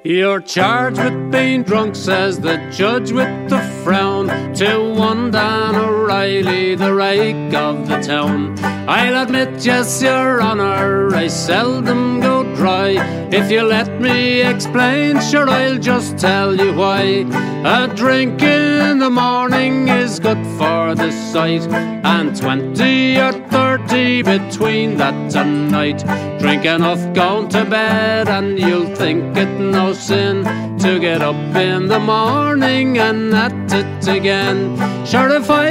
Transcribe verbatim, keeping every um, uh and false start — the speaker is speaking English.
You're charged with being drunk, says the judge with the frown, to one Dan O'Reilly, the rake of the town. I'll admit, yes, your honour, I seldom go dry. If you let me explain, sure, I'll just tell you why. A drink in the morning is good for the sight, and twenty or thirty between that and night. Drink enough going to bed and you'll think it no sin to get up in the morning and at it again. Sure, if I